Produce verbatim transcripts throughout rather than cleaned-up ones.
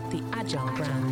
the Agile brand.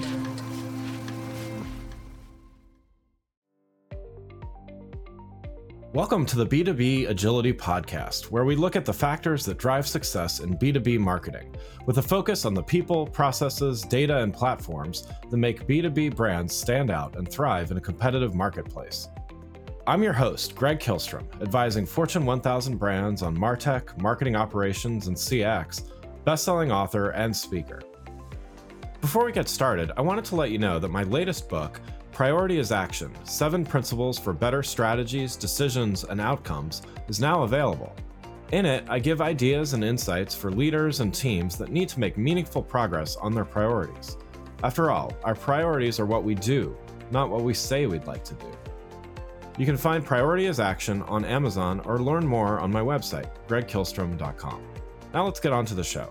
Welcome to the B two B Agility Podcast, where we look at the factors that drive success in B two B marketing, with a focus on the people, processes, data, and platforms that make B two B brands stand out and thrive in a competitive marketplace. I'm your host, Greg Kihlstrom, advising Fortune one thousand brands on MarTech, marketing operations, and C X, best-selling author and speaker. Before we get started, I wanted to let you know that my latest book, Priority is Action, Seven Principles for Better Strategies, Decisions, and Outcomes, is now available. In it, I give ideas and insights for leaders and teams that need to make meaningful progress on their priorities. After all, our priorities are what we do, not what we say we'd like to do. You can find Priority is Action on Amazon or learn more on my website, greg kihlstrom dot com. Now let's get on to the show.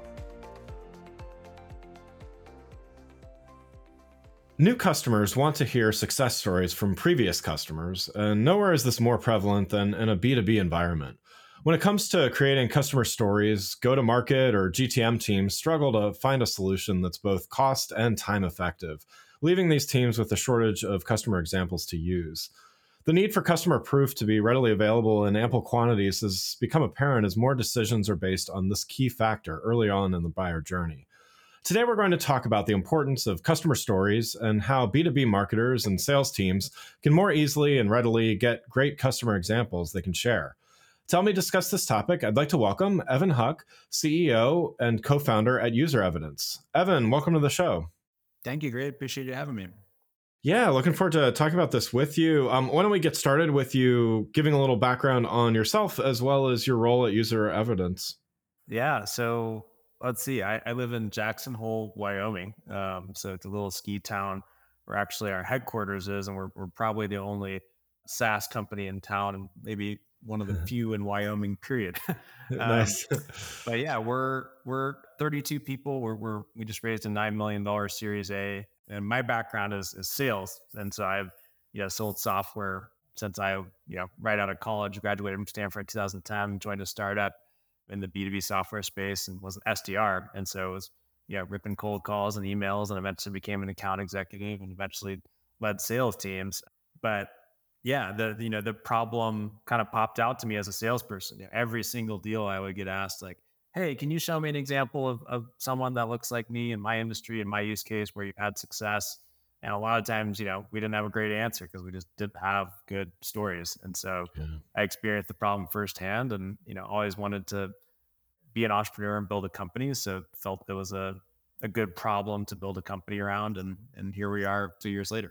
New customers want to hear success stories from previous customers, and nowhere is this more prevalent than in a B two B environment. When it comes to creating customer stories, go-to-market or G T M teams struggle to find a solution that's both cost and time effective, leaving these teams with a shortage of customer examples to use. The need for customer proof to be readily available in ample quantities has become apparent as more decisions are based on this key factor early on in the buyer journey. Today, we're going to talk about the importance of customer stories and how B two B marketers and sales teams can more easily and readily get great customer examples they can share. To help me discuss this topic, I'd like to welcome Evan Huck, C E O and co-founder at User Evidence. Evan, welcome to the show. Thank you, great. Appreciate you having me. Yeah, looking forward to talking about this with you. Um, why don't we get started with you giving a little background on yourself as well as your role at User Evidence? Yeah, so let's see. I, I live in Jackson Hole, Wyoming. Um, so it's a little ski town where actually our headquarters is, and we're we're probably the only SaaS company in town, and maybe one of the few in Wyoming. Period. um, Nice. But yeah, we're we're thirty-two people. We're we're we just raised a nine million dollar Series A, and my background is is sales, and so I've you know sold software since I you know right out of college. Graduated from Stanford in two thousand ten, joined a startup in the B two B software space and was an S D R. And so it was, yeah, ripping cold calls and emails, and eventually became an account executive and eventually led sales teams. But yeah, the, you know, the problem kind of popped out to me as a salesperson. You know, every single deal I would get asked like, hey, can you show me an example of, of someone that looks like me in my industry, in my use case where you've had success? And a lot of times, you know, we didn't have a great answer because we just didn't have good stories. And so yeah. I experienced the problem firsthand, and, you know, always wanted to be an entrepreneur and build a company. So felt it was a, a good problem to build a company around. And, and here we are two years later.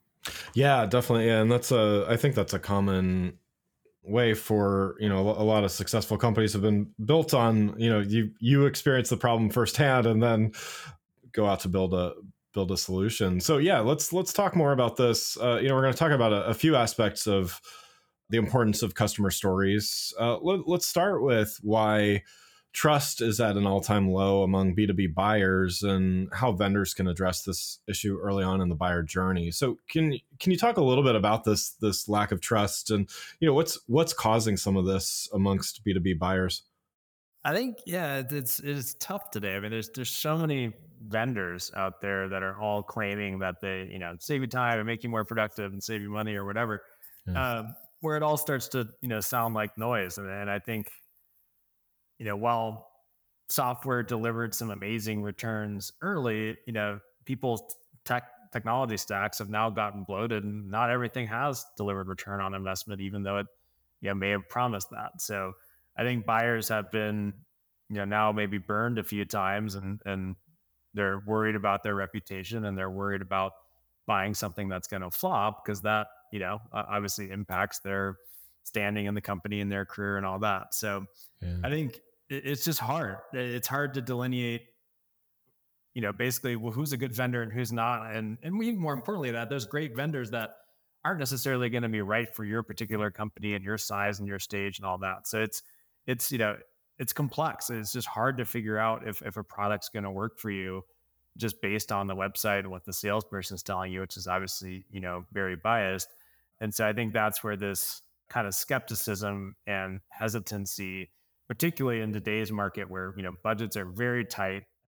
Yeah, definitely. Yeah, and that's a, I think that's a common way for, you know, a lot of successful companies have been built on, you know, you, you experience the problem firsthand and then go out to build a, build a solution. So yeah, let's let's talk more about this. Uh, you know, we're going to talk about a, a few aspects of the importance of customer stories. Uh, let, let's start with why trust is at an all-time low among B two B buyers and how vendors can address this issue early on in the buyer journey. So can can you talk a little bit about this this lack of trust and you know what's what's causing some of this amongst B two B buyers? I think yeah, it's it's tough today. I mean, there's there's so many vendors out there that are all claiming that they, you know, save you time and make you more productive and save you money or whatever, yeah. um, where it all starts to, you know, sound like noise. And, and I think, you know, while software delivered some amazing returns early, you know, people's tech technology stacks have now gotten bloated, and not everything has delivered return on investment, even though it, you know, may have promised that. So I think buyers have been, you know, now maybe burned a few times, and and they're worried about their reputation, and they're worried about buying something that's going to flop, because that, you know, obviously impacts their standing in the company and their career and all that. So yeah. I think it's just hard. It's hard to delineate, you know, basically, well, who's a good vendor and who's not. And and even more importantly, that there's great vendors that aren't necessarily going to be right for your particular company and your size and your stage and all that. So it's, it's, you know, it's complex. It's just hard to figure out if, if a product's going to work for you just based on the website and what the salesperson's telling you, which is obviously, you know, very biased. And so I think that's where this kind of skepticism and hesitancy, particularly in today's market where, you know, budgets are very tight,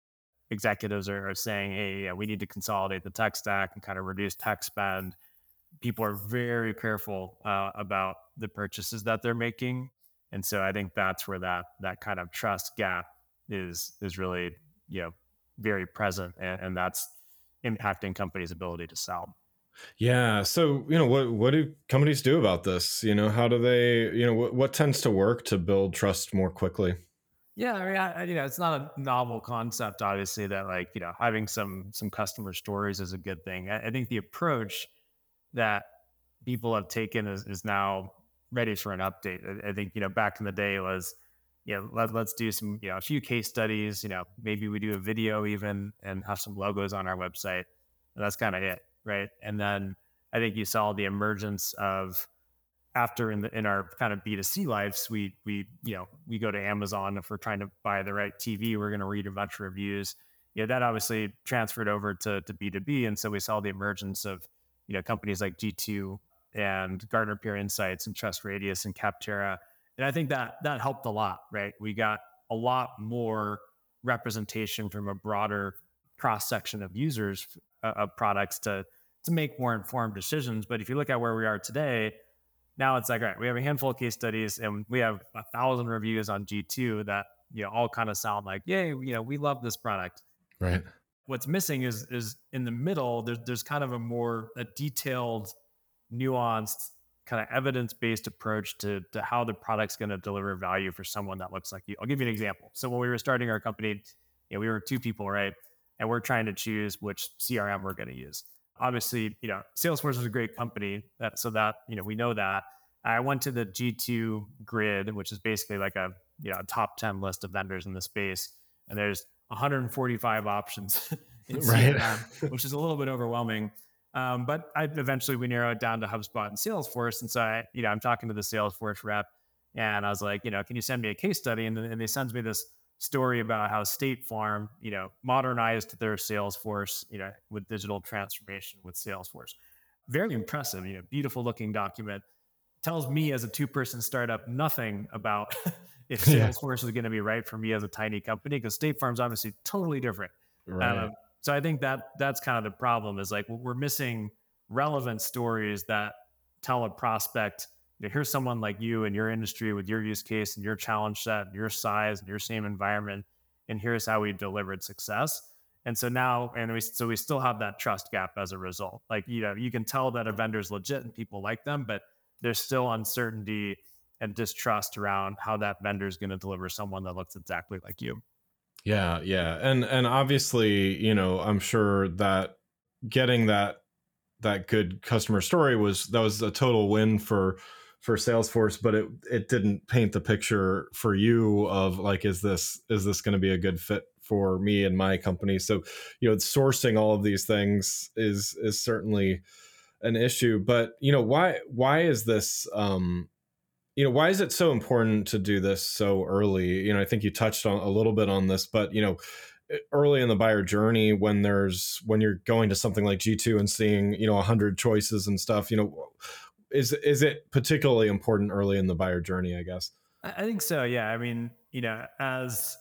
executives are, are saying, hey, yeah, we need to consolidate the tech stack and kind of reduce tech spend, people are very careful uh, about the purchases that they're making. And so I think that's where that that kind of trust gap is is really, you know, very present, and, and that's impacting companies' ability to sell. Yeah. So, you know, what what do companies do about this? You know, how do they, you know, what, what tends to work to build trust more quickly? Yeah, I mean, I, I- you know, it's not a novel concept, obviously, that like, you know, having some some customer stories is a good thing. I, I think the approach that people have taken is, is now ready for an update. I, I think, you know, back in the day was, you know, let, let's do some, you know, a few case studies, you know, maybe we do a video even and have some logos on our website. And that's kind of it. Right. And then I think you saw the emergence of, after in the in our kind of B two C lives, we we you know we go to Amazon if we're trying to buy the right T V, we're going to read a bunch of reviews. Yeah, that obviously transferred over to to B two B, and so we saw the emergence of you know companies like G two and Gartner Peer Insights and Trust Radius and Capterra, and I think that that helped a lot. Right, we got a lot more representation from a broader cross section of users uh, of products to to make more informed decisions. But if you look at where we are today, now it's like, all right, we have a handful of case studies and we have a thousand reviews on G two that, you know, all kind of sound like, yay, you know, we love this product. Right. What's missing is, is in the middle, there's, there's kind of a more a detailed, nuanced, kind of evidence-based approach to, to how the product's going to deliver value for someone that looks like you. I'll give you an example. So when we were starting our company, you know, we were two people, right? And we're trying to choose which C R M we're going to use. Obviously, you know, Salesforce is a great company, that, so that, you know, we know that. I went to the G two grid, which is basically like a, you know, a top ten list of vendors in the space. And there's one hundred forty-five options in Right. C R M, which is a little bit overwhelming. Um, but I eventually we narrowed it down to HubSpot and Salesforce. And so I, you know, I'm talking to the Salesforce rep and I was like, you know, can you send me a case study? And, and they sends me this story about how State Farm, you know, modernized their Salesforce, you know, with digital transformation with Salesforce. Very impressive, you know, beautiful looking document. Tells me as a two-person startup nothing about if Salesforce yeah. is going to be right for me as a tiny company, because State Farm's obviously totally different. Right. Um, so I think that that's kind of the problem, is like we're missing relevant stories that tell a prospect, you know, here's someone like you in your industry with your use case and your challenge set, and your size and your same environment, and here's how we delivered success. And so now, and we so we still have that trust gap as a result. Like, you know, you can tell that a vendor's legit and people like them, but there's still uncertainty and distrust around how that vendor is going to deliver someone that looks exactly like you. Yeah, yeah. And and obviously, you know, I'm sure that getting that that good customer story was that was a total win for for Salesforce, but it it didn't paint the picture for you of like, is this is this going to be a good fit for me and my company? So, you know, sourcing all of these things is is certainly an issue. But, you know, why why is this um you know, why is it so important to do this so early? You know, I think you touched on a little bit on this, but, you know, early in the buyer journey, when there's, when you're going to something like G two and seeing, you know, a hundred choices and stuff, you know, is, is it particularly important early in the buyer journey, I guess? I think so. Yeah. I mean, you know, as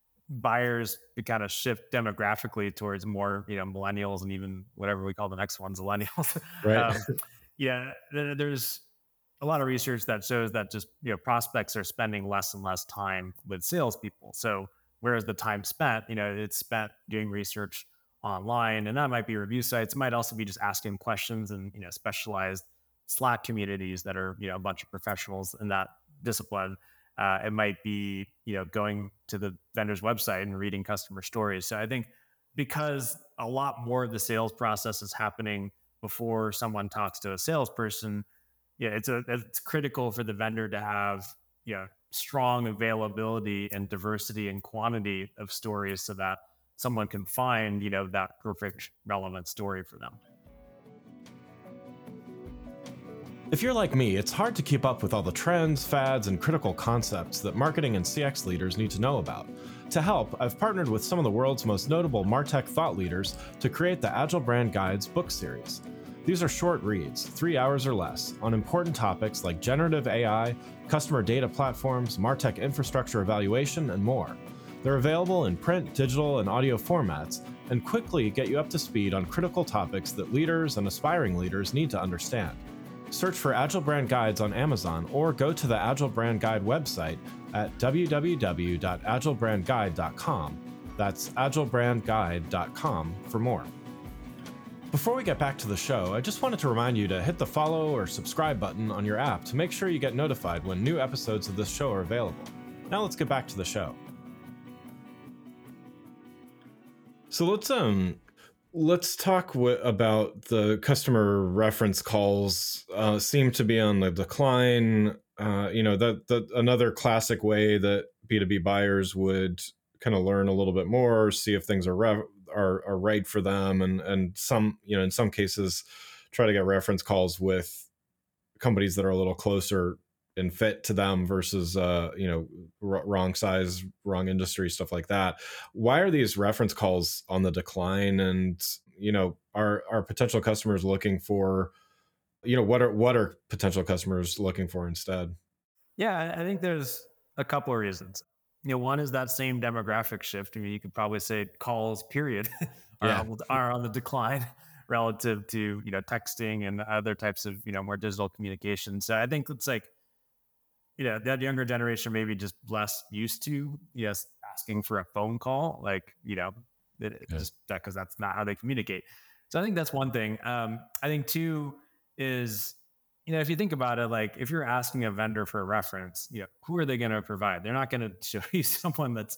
buyers kind of shift demographically towards more, you know, millennials and even whatever we call the next ones, millennials. Right. um, yeah. There's a lot of research that shows that just, you know, prospects are spending less and less time with salespeople. So whereas the time spent, you know, it's spent doing research online, and that might be review sites. It might also be just asking questions and, you know, specialized Slack communities that are, you know, a bunch of professionals in that discipline. Uh, it might be, you know, going to the vendor's website and reading customer stories. So I think because a lot more of the sales process is happening before someone talks to a salesperson, yeah, it's a it's critical for the vendor to have, you know, strong availability and diversity and quantity of stories so that someone can find, you know, that perfect relevant story for them. If you're like me, it's hard to keep up with all the trends, fads, and critical concepts that marketing and C X leaders need to know about. To help, I've partnered with some of the world's most notable MarTech thought leaders to create the Agile Brand Guides book series. These are short reads, three hours or less, on important topics like generative A I, customer data platforms, MarTech infrastructure evaluation, and more. They're available in print, digital, and audio formats, and quickly get you up to speed on critical topics that leaders and aspiring leaders need to understand. Search for Agile Brand Guides on Amazon or go to the Agile Brand Guide website at w w w dot agile brand guide dot com. That's agile brand guide dot com for more. Before we get back to the show, I just wanted to remind you to hit the follow or subscribe button on your app to make sure you get notified when new episodes of this show are available. Now let's get back to the show. So let's um let's talk w- about the customer reference calls. Uh, seem to be on the decline. Uh, you know that that another classic way that B two B buyers would kind of learn a little bit more, see if things are rev- are are right for them, and and some you know in some cases try to get reference calls with companies that are a little closer and fit to them versus uh you know r- wrong size, wrong industry, stuff like that. Why are these reference calls on the decline? And you know are are potential customers looking for, you know what are what are potential customers looking for instead? Yeah, I I think there's a couple of reasons. You know, one is that same demographic shift. I mean, you could probably say calls, period, are Yeah. on, are on the decline relative to, you know, texting and other types of, you know, more digital communication. So I think it's like, you know, that younger generation maybe just less used to, yes, asking for a phone call, like, you know, it, it Yeah. just that because that's not how they communicate. So I think that's one thing. Um, I think two is, you know, if you think about it, like if you're asking a vendor for a reference, you know, who are they going to provide? They're not going to show you someone that's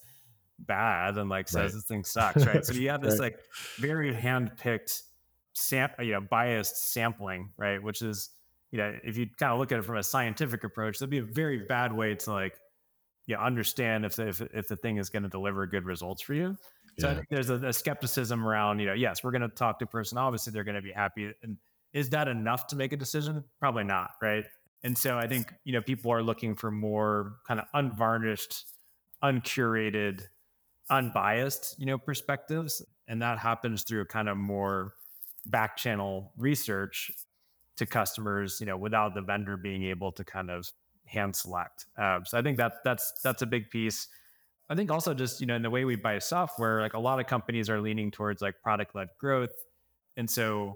bad and like Right. says this thing sucks, right? So you have this Right. like very hand-picked, sam- you know, biased sampling, right? Which is, you know, if you kind of look at it from a scientific approach, that'd be a very bad way to like, you know, understand if the, if, if the thing is going to deliver good results for you. So I Yeah. think there's a, a skepticism around, you know, yes, we're going to talk to a person. Obviously, they're going to be happy. And is that enough to make a decision? Probably not, right? And so I think, you know, people are looking for more kind of unvarnished, uncurated, unbiased, you know, perspectives. And that happens through kind of more back channel research to customers, you know, without the vendor being able to kind of hand select. Um, so I think that that's that's a big piece. I think also just, you know, in the way we buy software, like a lot of companies are leaning towards like product led growth. And so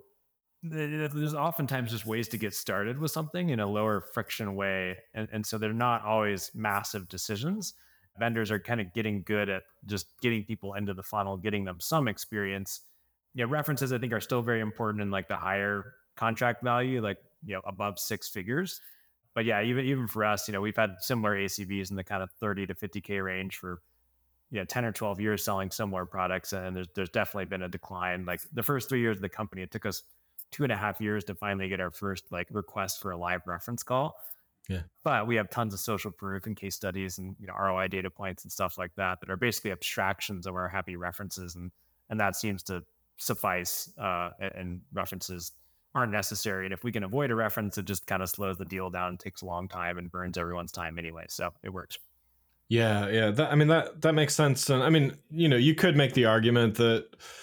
th- there's oftentimes just ways to get started with something in a lower friction way. And, and so they're not always massive decisions. Vendors are kind of getting good at just getting people into the funnel, getting them some experience. Yeah, references I think are still very important in like the higher contract value, like, you know, above six figures. But yeah, even even for us, you know, we've had similar A C Vs in the kind of thirty to fifty K range for, you know, ten or twelve years selling similar products. And there's there's definitely been a decline. Like the first three years of the company, it took us two and a half years to finally get our first like request for a live reference call. Yeah. But we have tons of social proof and case studies and, you know, R O I data points and stuff like that that are basically abstractions of our happy references, and and that seems to suffice. Uh, and, and references aren't necessary. And if we can avoid a reference, it just kind of slows the deal down, and takes a long time, and burns everyone's time anyway. So it works. Yeah, yeah. That, I mean, that that makes sense. And I mean, you know, you could make the argument that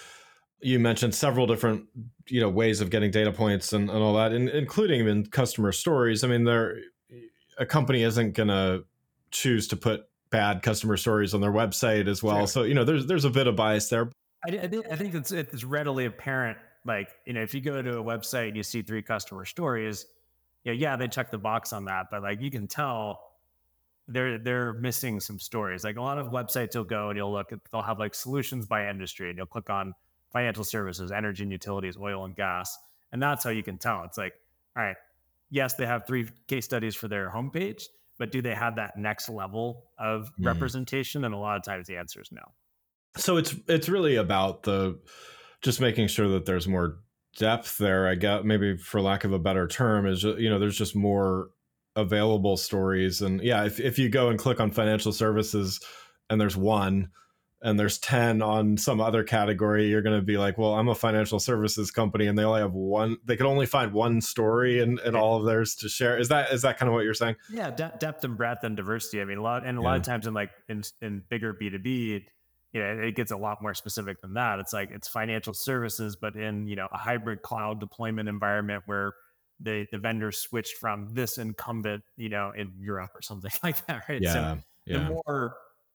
you mentioned several different, you know, ways of getting data points and, and all that, and including even customer stories. I mean, there a company isn't going to choose to put bad customer stories on their website as well. Sure. So, you know, there's there's a bit of bias there. I, I think I think it's it's readily apparent. Like, you know, if you go to a website and you see three customer stories, yeah, yeah, they check the box on that, but like you can tell they're they're missing some stories. Like a lot of websites, you'll go and you'll look at, they'll have like solutions by industry, and you'll click on financial services, energy and utilities, oil and gas, and that's how you can tell. It's like, all right, yes, they have three case studies for their homepage, but do they have that next level of Mm. representation? And a lot of times the answer is no. So it's it's really about the just making sure that there's more depth there. I guess maybe for lack of a better term is, you know, there's just more available stories. And yeah, if if you go and click on financial services and there's one and there's ten on some other category, you're going to be like, well, I'm a financial services company and they only have one, they can only find one story and, and all of theirs to share. Is that, is that kind of what you're saying? Yeah, de- depth and breadth and diversity. I mean, a lot and a lot Yeah. of times in like in in bigger B two B, it, you know, it gets a lot more specific than that. It's like it's financial services, but in, you know, a hybrid cloud deployment environment where the the vendor switched from this incumbent, you know, in Europe or something like that, right? So Yeah. the Yeah. more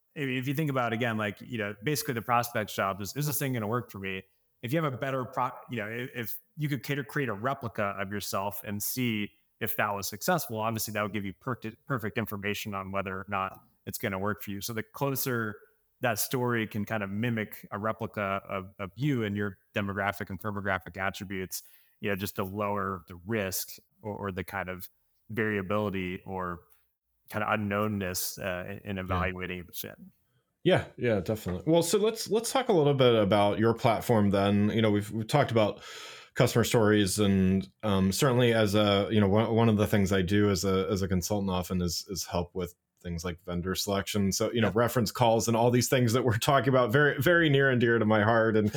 if if you think about it again, like, you know, basically the prospect's job is, is this thing going to work for me? If you have a better pro, you know, if, if you could cater, create a replica of yourself and see if that was successful, obviously that would give you perfect, perfect information on whether or not it's going to work for you. So the closer that story can kind of mimic a replica of, of you and your demographic and firmographic attributes, you know, just to lower the risk or, or the kind of variability or kind of unknownness uh, in Yeah. evaluating the fit. Yeah, yeah, definitely. Well, so let's let's talk a little bit about your platform then. You know, we've we've talked about customer stories, and um, certainly as a you know one, one of the things I do as a as a consultant often is is help with things like vendor selection. So you know, Yeah. reference calls and all these things that we're talking about, very very near and dear to my heart, and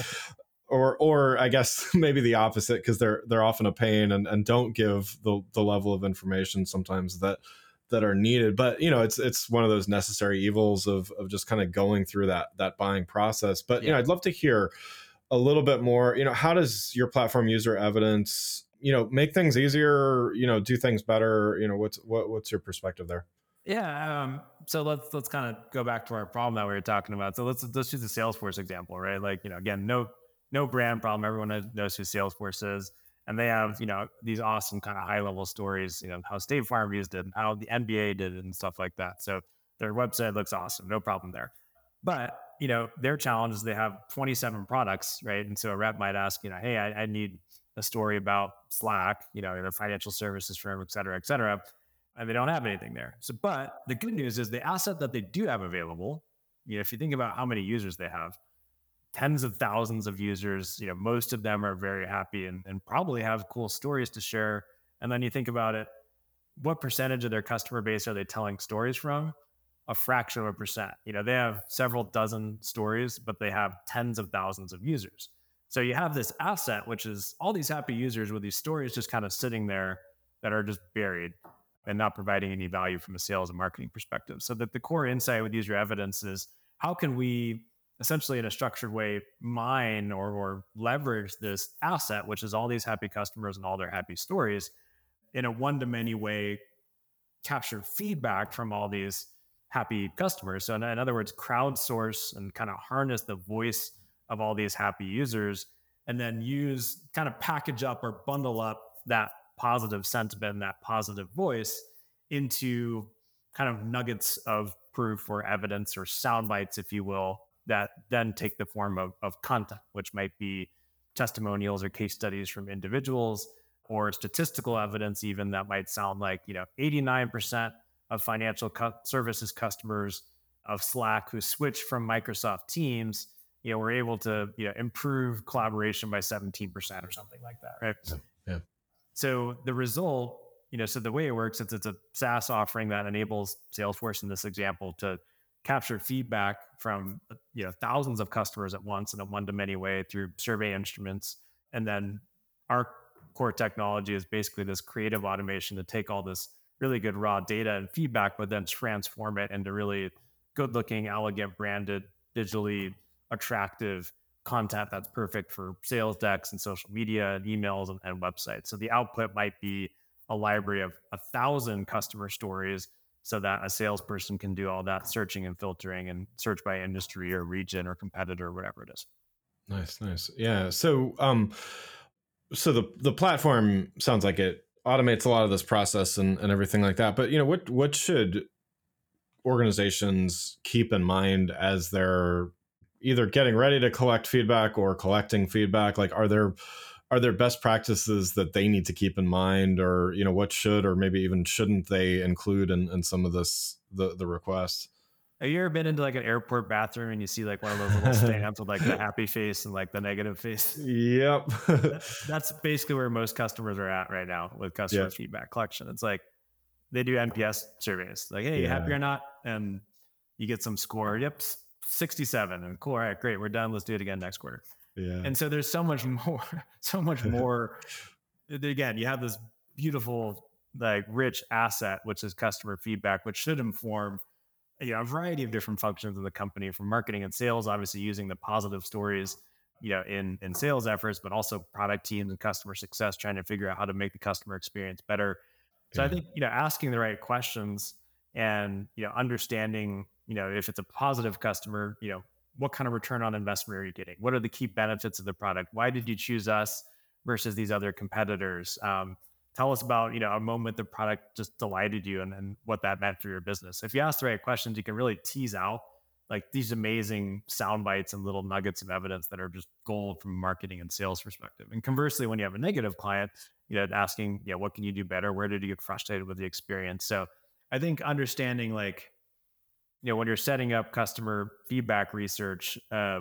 or or I guess maybe the opposite, because they're they're often a pain and, and don't give the the level of information sometimes that that are needed. But you know, it's it's one of those necessary evils of of just kind of going through that that buying process. But you know, Yeah. I'd love to hear a little bit more. You know, how does your platform user evidence, you know, make things easier, you know, do things better? You know, what's what what's your perspective there? Yeah. Um, so let's let's kind of go back to our problem that we were talking about. So let's let's use the Salesforce example, right? Like, you know, again, no no brand problem. Everyone knows knows who Salesforce is, and they have, you know, these awesome kind of high level stories. You know, how State Farm used it, and how the N B A did it, and stuff like that. So their website looks awesome. No problem there. But you know, their challenge is they have twenty-seven products, right? And so a rep might ask, you know, hey, I, I need a story about Slack, you know, their financial services firm, et cetera, et cetera, and they don't have anything there. So, but the good news is the asset that they do have available, you know, if you think about how many users they have, tens of thousands of users, you know, most of them are very happy and, and probably have cool stories to share. And then you think about it, what percentage of their customer base are they telling stories from? A fraction of a percent. You know, they have several dozen stories, but they have tens of thousands of users. So you have this asset, which is all these happy users with these stories just kind of sitting there that are just buried and not providing any value from a sales and marketing perspective. So that the core insight with user evidence is, how can we essentially in a structured way mine or, or leverage this asset, which is all these happy customers and all their happy stories, in a one-to-many way, capture feedback from all these happy customers. So in, in other words, crowdsource and kind of harness the voice of all these happy users, and then use kind of package up or bundle up that positive sentiment, that positive voice into kind of nuggets of proof or evidence or sound bites, if you will, that then take the form of, of content, which might be testimonials or case studies from individuals, or statistical evidence even that might sound like, you know, eighty-nine percent of financial cu- services customers of Slack who switched from Microsoft Teams, you know, were able to, you know, improve collaboration by seventeen percent or something like that, right? Yeah. Yeah. So the result, you know, so the way it works is it's a SaaS offering that enables Salesforce in this example to capture feedback from, you know, thousands of customers at once in a one-to-many way through survey instruments. And then our core technology is basically this creative automation to take all this really good raw data and feedback, but then transform it into really good-looking, elegant, branded, digitally attractive content that's perfect for sales decks and social media and emails and, and websites. So the output might be a library of a thousand customer stories so that a salesperson can do all that searching and filtering and search by industry or region or competitor or whatever it is. Nice, nice. Yeah. So, um, so the the platform sounds like it automates a lot of this process and, and everything like that. But you know, what what should organizations keep in mind as they're either getting ready to collect feedback or collecting feedback? Like, are there are there best practices that they need to keep in mind, or you know, what should or maybe even shouldn't they include in, in some of this the the requests? Have you ever been into like an airport bathroom and you see like one of those little stamps with like the happy face and like the negative face? Yep. That, that's basically where most customers are at right now with customer Yeah. feedback collection. It's like they do N P S surveys, like, hey, you happy Yeah. or not? And you get some score. Yep, sixty-seven. And cool. All right, great. We're done. Let's do it again next quarter. Yeah. And so there's so much more, so much more. Again, you have this beautiful, like rich asset, which is customer feedback, which should inform, you know, a variety of different functions of the company, from marketing and sales, obviously using the positive stories, you know, in, in sales efforts, but also product teams and customer success, trying to figure out how to make the customer experience better. So I Yeah. think, you know, asking the right questions and, you know, understanding you know, if it's a positive customer, you know, what kind of return on investment are you getting? What are the key benefits of the product? Why did you choose us versus these other competitors? Um, tell us about, you know, a moment the product just delighted you and, and what that meant for your business. If you ask the right questions, you can really tease out like these amazing sound bites and little nuggets of evidence that are just gold from a marketing and sales perspective. And conversely, when you have a negative client, you know, asking, yeah, what can you do better? Where did you get frustrated with the experience? So I think understanding like, you know, when you're setting up customer feedback research, uh,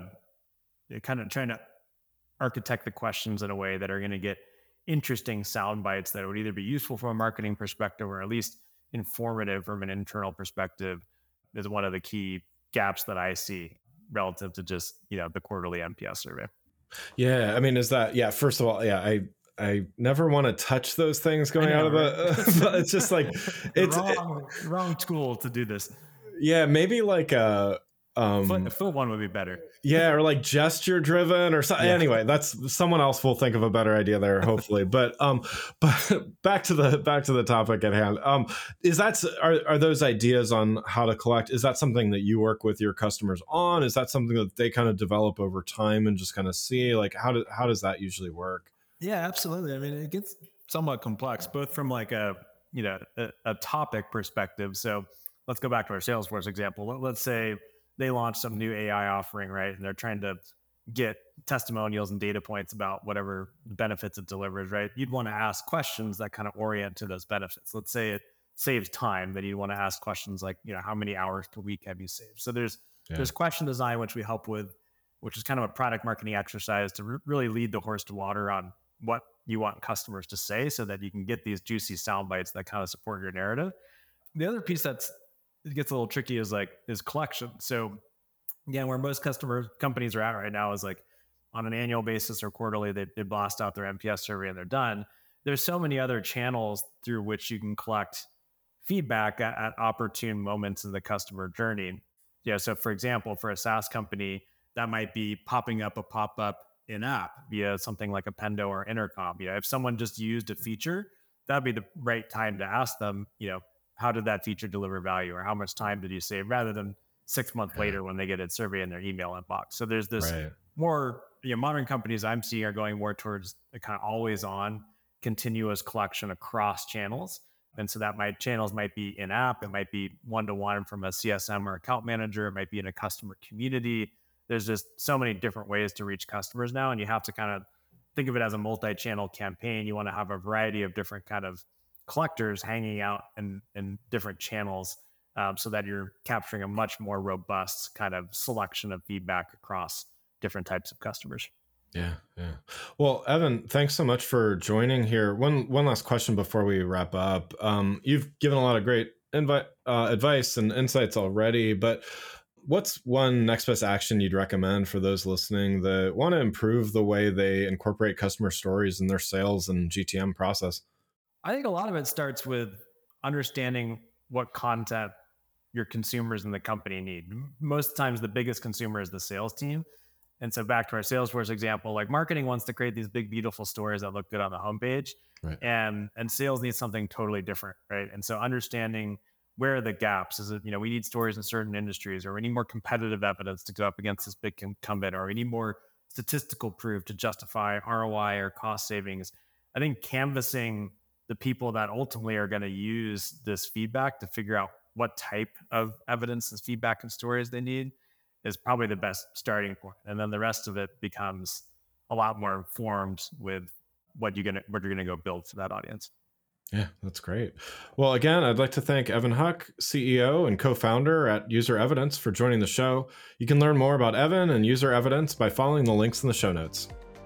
kind of trying to architect the questions in a way that are going to get interesting sound bites that would either be useful from a marketing perspective or at least informative from an internal perspective is one of the key gaps that I see relative to just, you know, the quarterly N P S survey. Yeah. I mean, is that, yeah, first of all, yeah, I, I never want to touch those things going know, out of right? the, but it's just like, it's wrong, it, wrong tool to do this. Yeah. Maybe like a, um, foot, foot one would be better. Yeah. Or like gesture driven or something. Yeah. Anyway, that's someone else will think of a better idea there, hopefully. but, um, but back to the, back to the topic at hand. Um, is that, are, are those ideas on how to collect? Is that something that you work with your customers on? Is that something that they kind of develop over time and just kind of see like, how do, how does that usually work? Yeah, absolutely. I mean, it gets somewhat complex, both from like a, you know, a, a topic perspective. So let's go back to our Salesforce example. Let's say they launch some new A I offering, right? And they're trying to get testimonials and data points about whatever benefits it delivers, right? You'd want to ask questions that kind of orient to those benefits. Let's say it saves time, then you'd want to ask questions like, you know, how many hours per week have you saved? So there's, yeah. there's question design, which we help with, which is kind of a product marketing exercise to re- really lead the horse to water on what you want customers to say so that you can get these juicy sound bites that kind of support your narrative. The other piece that's it gets a little tricky is like is collection. So again, where most customer companies are at right now is like on an annual basis or quarterly, they, they blast out their N P S survey and they're done. There's so many other channels through which you can collect feedback at, at opportune moments in the customer journey. Yeah. So for example, for a SaaS company, that might be popping up a pop-up in-app via something like Appendo or Intercom. You know, if someone just used a feature, that'd be the right time to ask them, you know, how did that feature deliver value or how much time did you save rather than six months yeah. later when they get a survey in their email inbox. So there's this right. more, you know, modern companies I'm seeing are going more towards a kind of always on continuous collection across channels. And so that might channels might be in-app, it might be one-to-one from a C S M or account manager, it might be in a customer community. There's just so many different ways to reach customers now. And you have to kind of think of it as a multi-channel campaign. You want to have a variety of different kind of collectors hanging out in, in different channels um, so that you're capturing a much more robust kind of selection of feedback across different types of customers. Yeah. Yeah. Well, Evan, thanks so much for joining here. One, one last question before we wrap up. Um, you've given a lot of great invi- uh, advice and insights already, but what's one next best action you'd recommend for those listening that want to improve the way they incorporate customer stories in their sales and G T M process? I think a lot of it starts with understanding what content your consumers in the company need. Most times the biggest consumer is the sales team. And so back to our Salesforce example, like marketing wants to create these big, beautiful stories that look good on the homepage. Right. And, and sales needs something totally different, right? And so understanding where are the gaps? Is it, you know, we need stories in certain industries, or we need more competitive evidence to go up against this big incumbent, or we need more statistical proof to justify R O I or cost savings. I think canvassing the people that ultimately are going to use this feedback to figure out what type of evidence and feedback and stories they need is probably the best starting point. And then the rest of it becomes a lot more informed with what you're going to, what you're going to go build for that audience. Yeah, that's great. Well, again, I'd like to thank Evan Huck, C E O and co-founder at User Evidence, for joining the show. You can learn more about Evan and User Evidence by following the links in the show notes.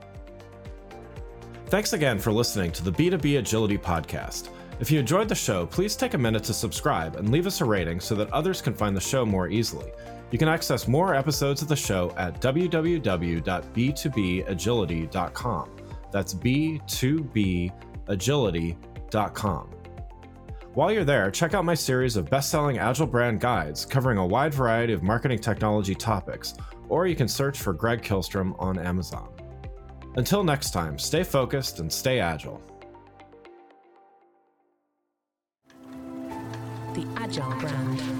Thanks again for listening to the B two B Agility Podcast. If you enjoyed the show, please take a minute to subscribe and leave us a rating so that others can find the show more easily. You can access more episodes of the show at w w w dot b two b agility dot com. That's B two B agility dot com. While you're there, check out my series of best-selling Agile brand guides covering a wide variety of marketing technology topics, or you can search for Greg Kihlstrom on Amazon. Until next time, stay focused and stay agile. The Agile brand.